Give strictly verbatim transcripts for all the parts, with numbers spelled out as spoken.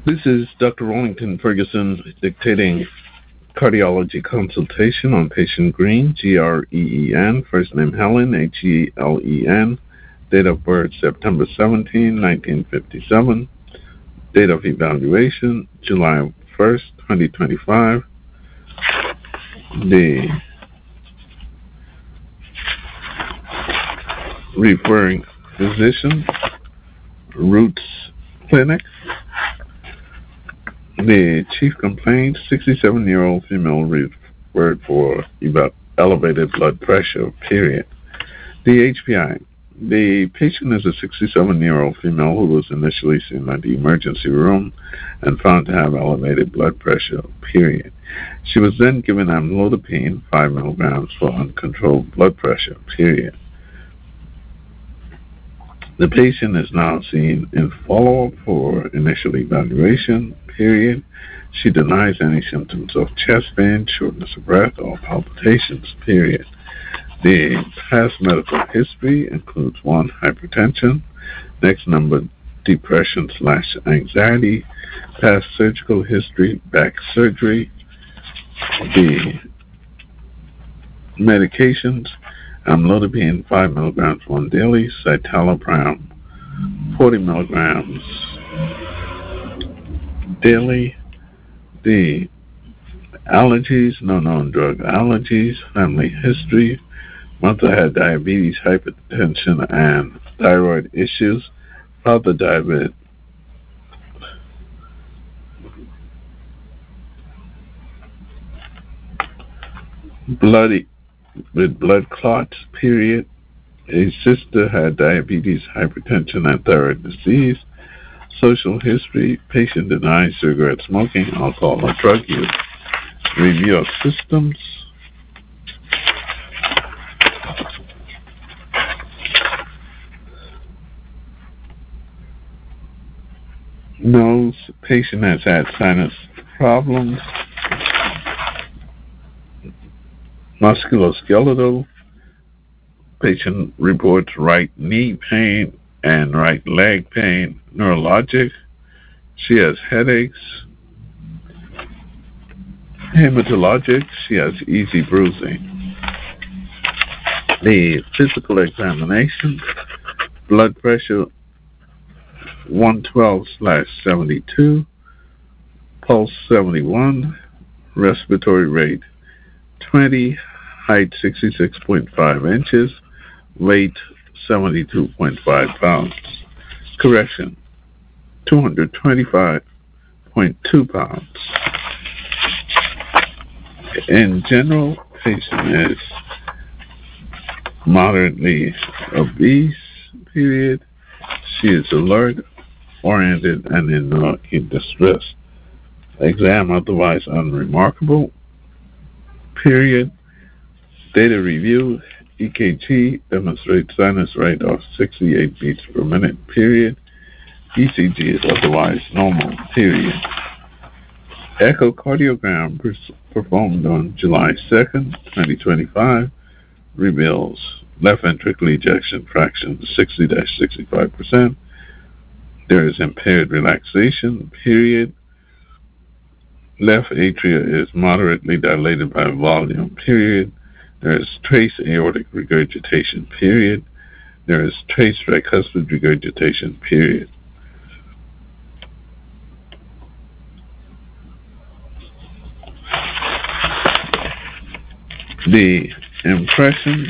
This is Doctor Rollington Ferguson dictating cardiology consultation on patient Green, G R E E N, first name Helen, H E L E N, date of birth September seventeenth, nineteen fifty-seven, date of evaluation July first, twenty twenty-five. The referring physician, Roots Clinic. The chief complaint, sixty-seven-year-old female referred for elevated blood pressure, period. The H P I. The patient is a sixty-seven-year-old female who was initially seen at the emergency room and found to have elevated blood pressure, period. She was then given amlodipine, five milligrams for uncontrolled blood pressure, period. The patient is now seen in follow-up for initial evaluation, period. She denies any symptoms of chest pain, shortness of breath, or palpitations, period. The past medical history includes one, hypertension, next number, depression slash anxiety, past surgical history, back surgery, the medications, amlodipine five milligrams one daily, citalopram forty milligrams daily, the allergies, no known drug allergies, family history, mother had diabetes, hypertension, and thyroid issues, father diabetic, bloody with blood clots, period. A sister had diabetes, hypertension, and thyroid disease. Social history, patient denies cigarette smoking, alcohol, or drug use. Review of systems. Nose, patient has had sinus problems. Musculoskeletal, patient reports right knee pain and right leg pain. Neurologic, she has headaches. Hematologic, she has easy bruising. The physical examination, blood pressure one twelve slash seventy-two, pulse seventy-one, respiratory rate twenty, height sixty-six point five inches, weight seventy-two point five pounds. Correction, two hundred twenty-five point two pounds. In general, patient is moderately obese, period. She is alert, oriented, and in no acute distress. Exam otherwise unremarkable, period. Data review, E K G demonstrates sinus rate of sixty-eight beats per minute, period. E C G is otherwise normal, period. Echocardiogram performed on July second, twenty twenty-five, reveals left ventricular ejection fraction sixty to sixty-five percent. There is impaired relaxation, period. Left atria is moderately dilated by volume, period. There is trace aortic regurgitation, period. There is trace tricuspid regurgitation, period. The impression,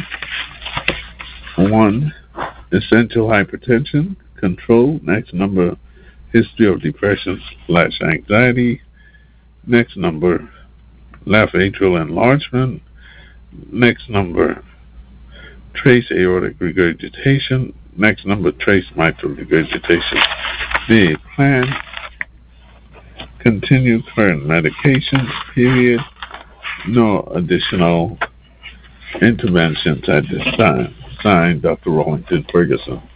one, essential hypertension, control, next number, history of depression slash anxiety, next number, left atrial enlargement, next number, trace aortic regurgitation, next number, trace mitral regurgitation. The plan, continue current medications, period. No additional interventions at this time. Signed, Doctor Rollington Ferguson.